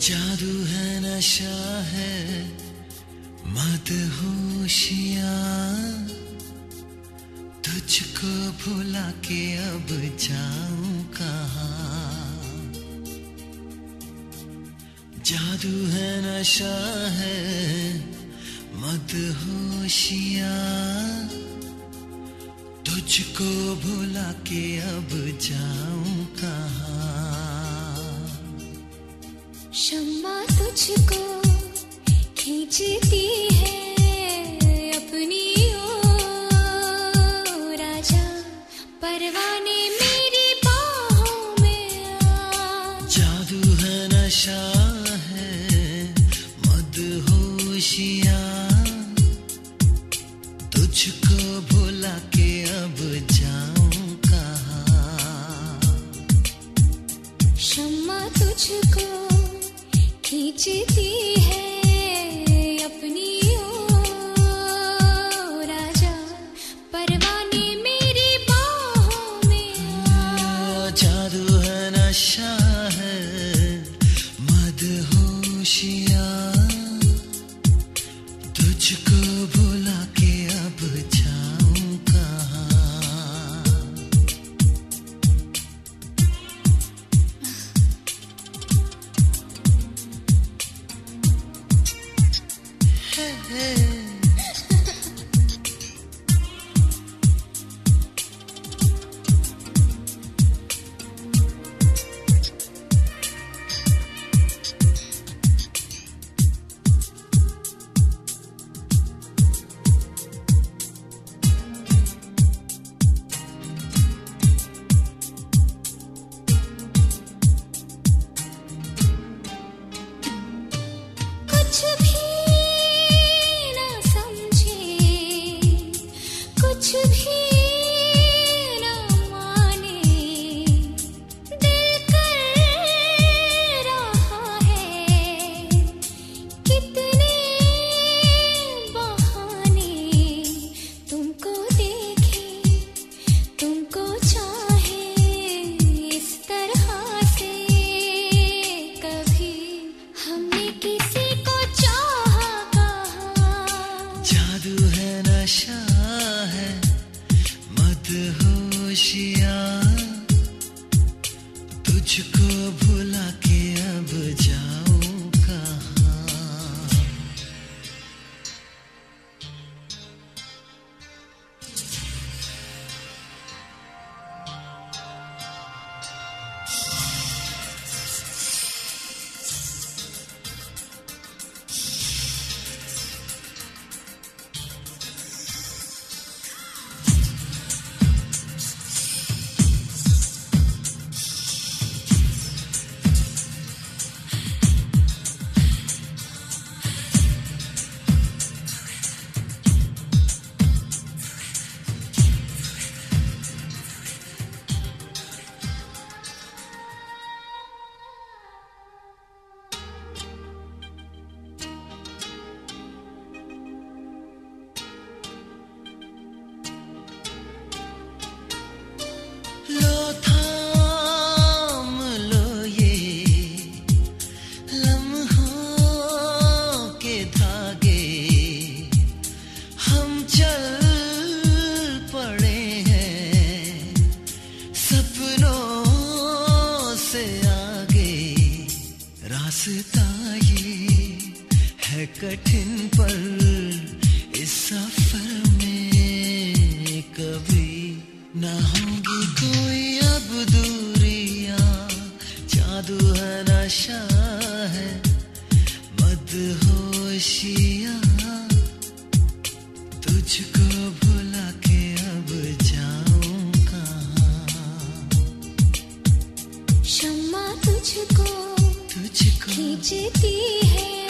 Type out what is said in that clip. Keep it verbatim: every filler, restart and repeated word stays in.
जादू है नशा है मदहोशियाँ, तुझको भुला के अब जाऊं कहाँ। जादू है नशा है मदहोशियाँ, तुझको भुला के अब जाऊं कहाँ। शम्मा तुझको खींचती है अपनी ओर, राजा परवाने मेरी बाहों में आ। जादू है नशा है मदहोशियाँ, तुझको भुला के अब जाऊं कहाँ। शम्मा तुझको खींचती है अपनी ओर, राजा परवाने मेरी बाहों में आ। जादू है नशा है मदहोशियाँ, तुझको भुला के अब जाऊं कहाँ। Hey, hey. कुछ भी ना समझे, कुछ भी ना माने, दिल कर रहा है कितने बहाने। तुमको देखे, तुमको चाहे इस तरह से, कभी हमने किसी को चाहा कहाँ। जादू है नशा है मदहोशियाँ, तुझको भुला के अब जाऊं कहाँ। लो थाम लो ये लम्हों के धागे, हम चल पड़े हैं सपनों से आगे। रास्ता ये है कठिन पर इस सफर में कभी ना होगी कोई अब दूरियां। जादू है नशा है मदहोशियाँ, तुझको भुला के अब जाऊं कहाँ। शम्मा तुझको तुझको खींचती है